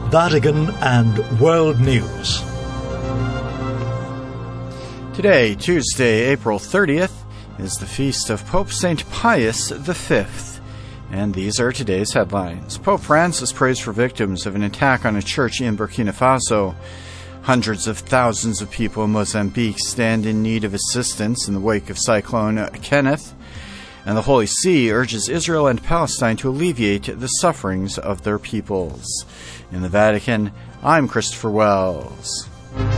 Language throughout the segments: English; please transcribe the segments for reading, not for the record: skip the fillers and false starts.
Vatican and World News. Today, Tuesday, April 30th, is the feast of Pope St. Pius V. And these are today's headlines. Pope Francis prays for victims of an attack on a church in Burkina Faso. Hundreds of thousands of people in Mozambique stand in need of assistance in the wake of Cyclone Kenneth. And the Holy See urges Israel and Palestine to alleviate the sufferings of their peoples. In the Vatican, I'm Christopher Wells.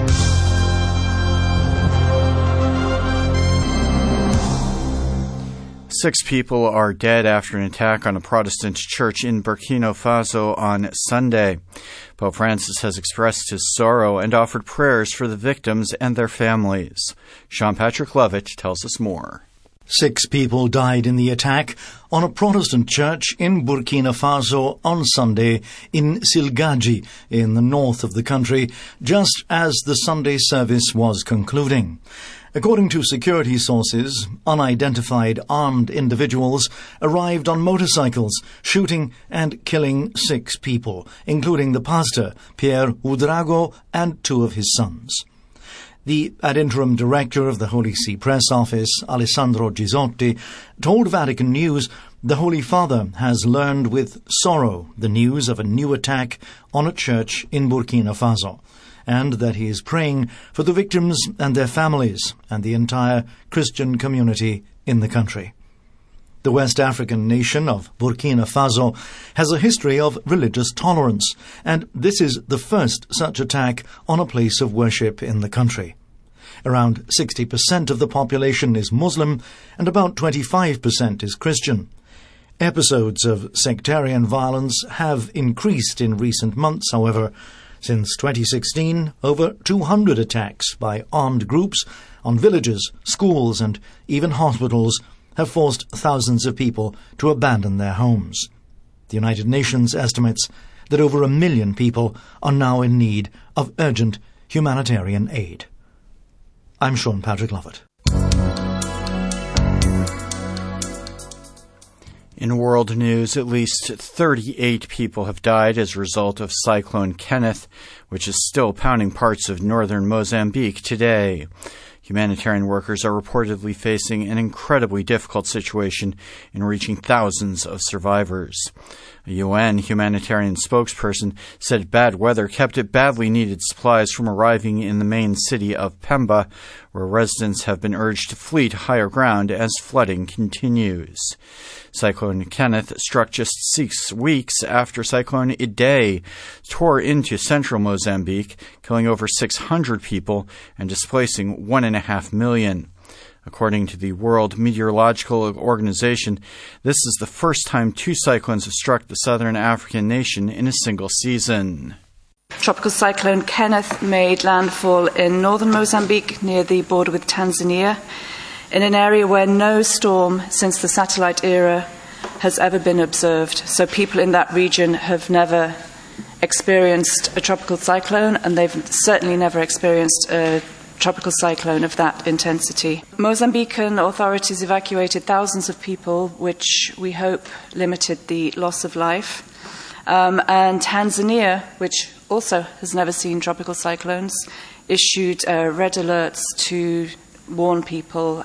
Six people are dead after an attack on a Protestant church in Burkina Faso on Sunday. Pope Francis has expressed his sorrow and offered prayers for the victims and their families. Sean Patrick Lovett tells us more. 6 people died in the attack on a Protestant church in Burkina Faso on Sunday in Silgadji, in the north of the country, just as the Sunday service was concluding. According to security sources, unidentified armed individuals arrived on motorcycles, shooting and killing 6 people, including the pastor, Pierre Ouedraogo, and 2 of his sons. The ad interim director of the Holy See Press Office, Alessandro Gisotti, told Vatican News the Holy Father has learned with sorrow the news of a new attack on a church in Burkina Faso, and that he is praying for the victims and their families and the entire Christian community in the country. The West African nation of Burkina Faso has a history of religious tolerance, and this is the first such attack on a place of worship in the country. Around 60% of the population is Muslim, and about 25% is Christian. Episodes of sectarian violence have increased in recent months, however. Since 2016, over 200 attacks by armed groups on villages, schools, and even hospitals have forced thousands of people to abandon their homes. The United Nations estimates that over 1 million people are now in need of urgent humanitarian aid. I'm Sean Patrick Lovett. In world news, at least 38 people have died as a result of Cyclone Kenneth, which is still pounding parts of northern Mozambique today. Humanitarian workers are reportedly facing an incredibly difficult situation in reaching thousands of survivors. A UN humanitarian spokesperson said bad weather kept badly needed supplies from arriving in the main city of Pemba, where residents have been urged to flee to higher ground as flooding continues. Cyclone Kenneth struck just 6 weeks after Cyclone Idai tore into central Mozambique, killing over 600 people and displacing 1.5 million. According to the World Meteorological Organization, this is the first time 2 cyclones have struck the southern African nation in a single season. Tropical cyclone Kenneth made landfall in northern Mozambique near the border with Tanzania, in an area where no storm since the satellite era has ever been observed. So people in that region have never experienced a tropical cyclone, and they've certainly never experienced a tropical cyclone of that intensity. Mozambican authorities evacuated thousands of people, which we hope limited the loss of life. And Tanzania, which also has never seen tropical cyclones, issued red alerts to warn people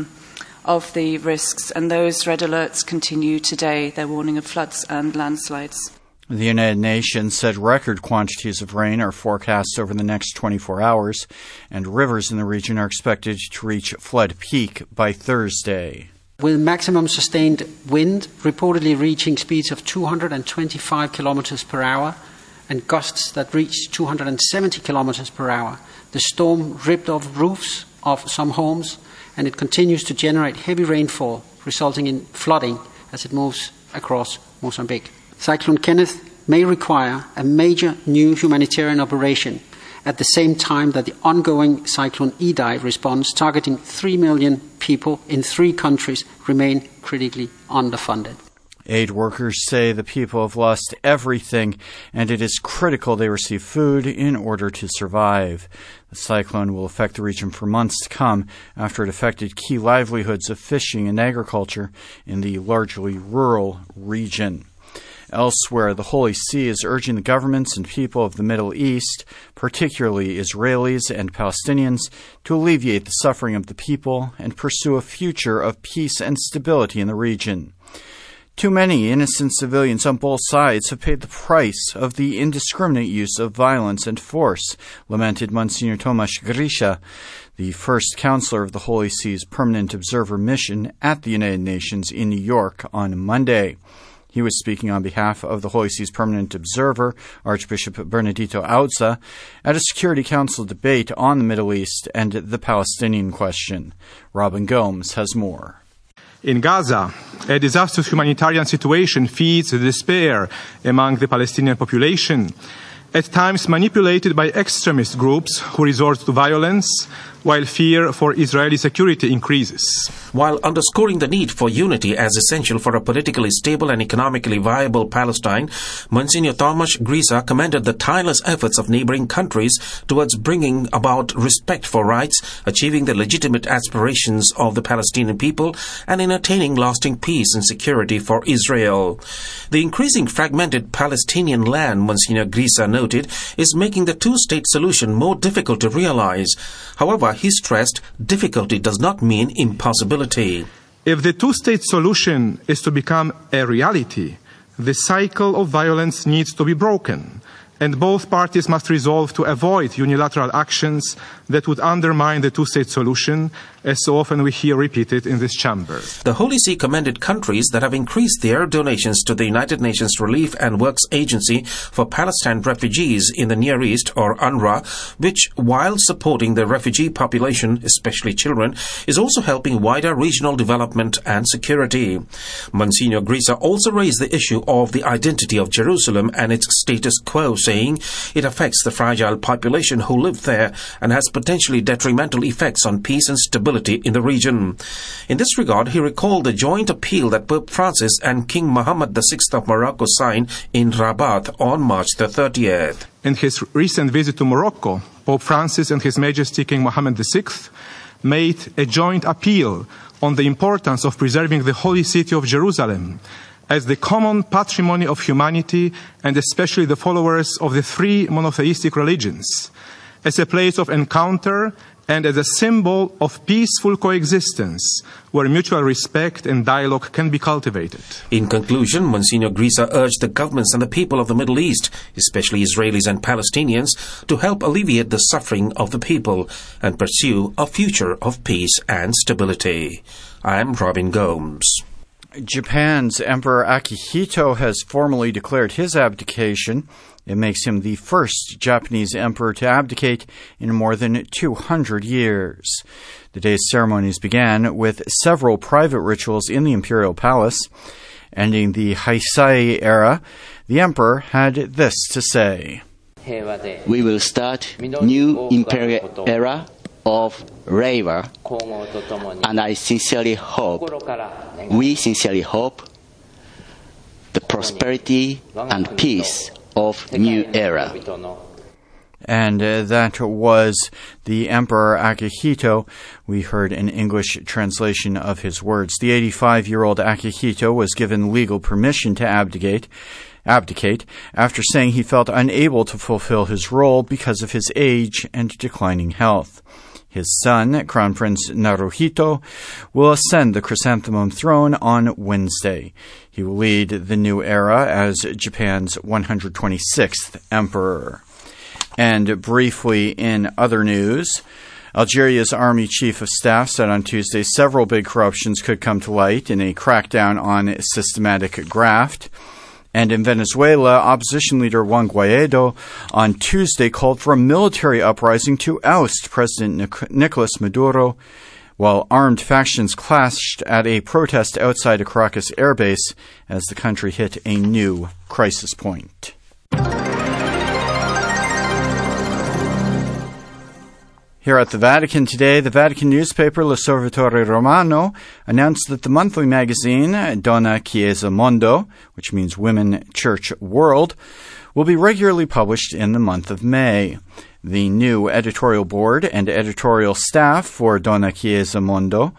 of the risks, and those red alerts continue today. They're warning of floods and landslides. The United Nations said record quantities of rain are forecast over the next 24 hours, and rivers in the region are expected to reach flood peak by Thursday. With maximum sustained wind reportedly reaching speeds of 225 kilometers per hour and gusts that reached 270 kilometers per hour, the storm ripped off roofs of some homes, and it continues to generate heavy rainfall, resulting in flooding as it moves across Mozambique. Cyclone Kenneth may require a major new humanitarian operation at the same time that the ongoing Cyclone Idai response, targeting 3 million people in 3 countries, remain critically underfunded. Aid workers say the people have lost everything, and it is critical they receive food in order to survive. The cyclone will affect the region for months to come after it affected key livelihoods of fishing and agriculture in the largely rural region. Elsewhere, the Holy See is urging the governments and people of the Middle East, particularly Israelis and Palestinians, to alleviate the suffering of the people and pursue a future of peace and stability in the region. Too many innocent civilians on both sides have paid the price of the indiscriminate use of violence and force, lamented Monsignor Tomasz Grisha, the first counselor of the Holy See's Permanent Observer Mission at the United Nations in New York on Monday. He was speaking on behalf of the Holy See's Permanent Observer, Archbishop Bernardito Auza, at a Security Council debate on the Middle East and the Palestinian question. Robin Gomes has more. In Gaza, a disastrous humanitarian situation feeds the despair among the Palestinian population, at times manipulated by extremist groups who resort to violence, while fear for Israeli security increases. While underscoring the need for unity as essential for a politically stable and economically viable Palestine, Monsignor Tomasz Grisha commended the tireless efforts of neighboring countries towards bringing about respect for rights, achieving the legitimate aspirations of the Palestinian people, and in attaining lasting peace and security for Israel. The increasing fragmented Palestinian land, Monsignor Grisha noted, is making the two-state solution more difficult to realize. However, he stressed difficulty does not mean impossibility. If the two-state solution is to become a reality, the cycle of violence needs to be broken, and both parties must resolve to avoid unilateral actions that would undermine the two-state solution, as so often we hear repeated in this chamber. The Holy See commended countries that have increased their donations to the United Nations Relief and Works Agency for Palestine Refugees in the Near East, or UNRWA, which, while supporting the refugee population, especially children, is also helping wider regional development and security. Monsignor Grisha also raised the issue of the identity of Jerusalem and its status quo, saying it affects the fragile population who live there and has potentially detrimental effects on peace and stability in the region. In this regard, he recalled the joint appeal that Pope Francis and King Mohammed VI of Morocco signed in Rabat on March the 30th. In his recent visit to Morocco, Pope Francis and His Majesty King Mohammed VI made a joint appeal on the importance of preserving the holy city of Jerusalem as the common patrimony of humanity, and especially the followers of the three monotheistic religions, as a place of encounter and as a symbol of peaceful coexistence where mutual respect and dialogue can be cultivated. In conclusion, Monsignor Grisha urged the governments and the people of the Middle East, especially Israelis and Palestinians, to help alleviate the suffering of the people and pursue a future of peace and stability. I'm Robin Gomes. Japan's Emperor Akihito has formally declared his abdication. It makes him the first Japanese emperor to abdicate in more than 200 years. The day's ceremonies began with several private rituals in the imperial palace. Ending the Heisei era, the emperor had this to say. We will start new imperial era of Reiwa, and we sincerely hope the prosperity and peace of new era. And that was the Emperor Akihito. We heard an English translation of his words. The 85-year-old Akihito was given legal permission to abdicate after saying he felt unable to fulfill his role because of his age and declining health. His son, Crown Prince Naruhito, will ascend the chrysanthemum throne on Wednesday. He will lead the new era as Japan's 126th emperor. And briefly in other news, Algeria's Army Chief of Staff said on Tuesday several big corruptions could come to light in a crackdown on systematic graft. And in Venezuela, opposition leader Juan Guaido on Tuesday called for a military uprising to oust President Nicolas Maduro, while armed factions clashed at a protest outside a Caracas airbase as the country hit a new crisis point. Here at the Vatican today, the Vatican newspaper L'Osservatore Romano announced that the monthly magazine Donna Chiesa Mondo, which means Women, Church, World, will be regularly published in the month of May. The new editorial board and editorial staff for Donna Chiesa Mondo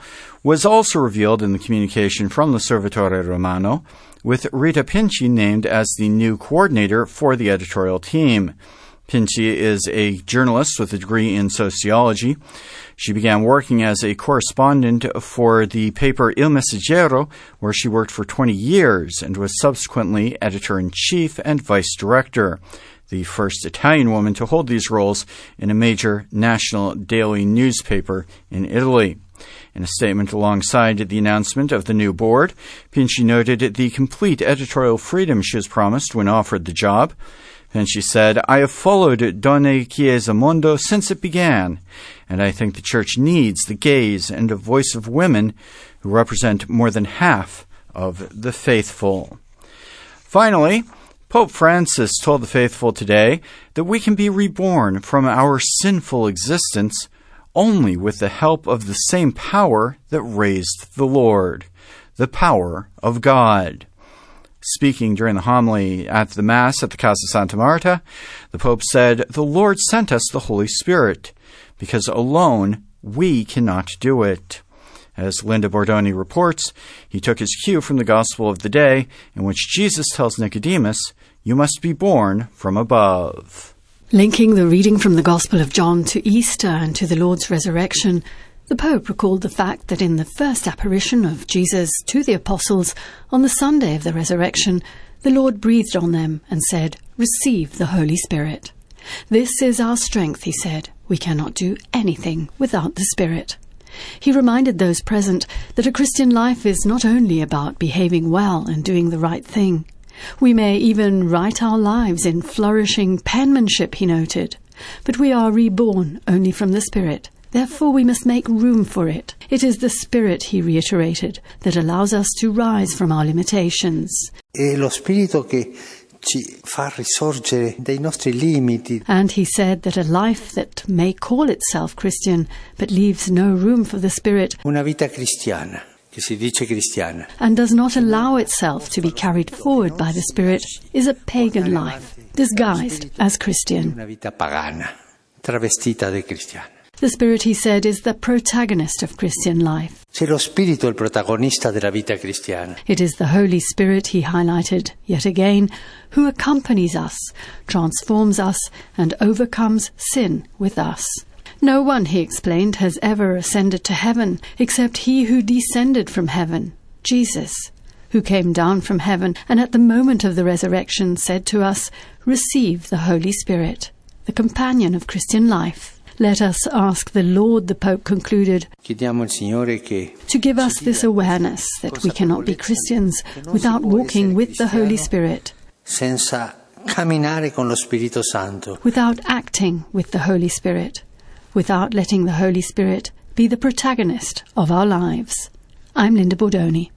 was also revealed in the communication from l'Osservatore Romano, with Rita Pinci named as the new coordinator for the editorial team. Pinci is a journalist with a degree in sociology. She began working as a correspondent for the paper Il Messaggero, where she worked for 20 years and was subsequently editor-in-chief and vice-director, the first Italian woman to hold these roles in a major national daily newspaper in Italy. In a statement alongside the announcement of the new board, Pinci noted the complete editorial freedom she was promised when offered the job. Pinci said, "I have followed Donne Chiesa Mondo since it began, and I think the Church needs the gaze and the voice of women who represent more than half of the faithful." Finally, Pope Francis told the faithful today that we can be reborn from our sinful existence only with the help of the same power that raised the Lord, the power of God. Speaking during the homily at the Mass at the Casa Santa Marta, the Pope said, "The Lord sent us the Holy Spirit, because alone we cannot do it." As Linda Bordoni reports, he took his cue from the Gospel of the day, in which Jesus tells Nicodemus, "You must be born from above." Linking the reading from the Gospel of John to Easter and to the Lord's resurrection, the Pope recalled the fact that in the first apparition of Jesus to the apostles on the Sunday of the resurrection, the Lord breathed on them and said, "Receive the Holy Spirit." "This is our strength," he said. "We cannot do anything without the Spirit." He reminded those present that a Christian life is not only about behaving well and doing the right thing. We may even write our lives in flourishing penmanship, he noted, but we are reborn only from the Spirit. Therefore we must make room for it. It is the Spirit, he reiterated, that allows us to rise from our limitations. È lo Spirito che ci fa risorgere dai nostri limiti. And he said that a life that may call itself Christian but leaves no room for the Spirit, Una vita cristiana, che si dice cristiana, and does not allow itself to be carried forward by the Spirit, is a pagan life, disguised as Christian. una vita pagana, travestita di cristiana. The Spirit, he said, is the protagonist of Christian life. Se lo Spirito è il protagonista della vita cristiana. It is the Holy Spirit, he highlighted yet again, who accompanies us, transforms us, and overcomes sin with us. No one, he explained, has ever ascended to heaven except he who descended from heaven, Jesus, who came down from heaven and at the moment of the resurrection said to us, "Receive the Holy Spirit," the companion of Christian life. Let us ask the Lord, the Pope concluded, Chiediamo al Signore che to give us this awareness that we cannot be Christians without walking with the Holy Spirit, senza camminare con lo Spirito Santo, without acting with the Holy Spirit, without letting the Holy Spirit be the protagonist of our lives. I'm Linda Bordoni.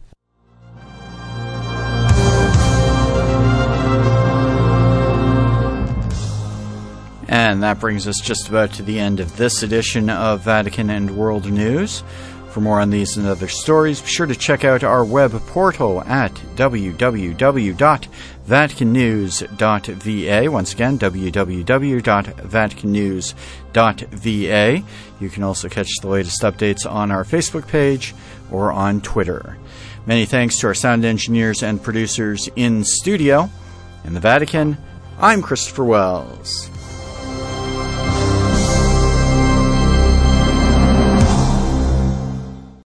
And that brings us just about to the end of this edition of Vatican and World News. For more on these and other stories, be sure to check out our web portal at www.vaticannews.va. Once again, www.vaticannews.va. You can also catch the latest updates on our Facebook page or on Twitter. Many thanks to our sound engineers and producers in studio. In the Vatican, I'm Christopher Wells.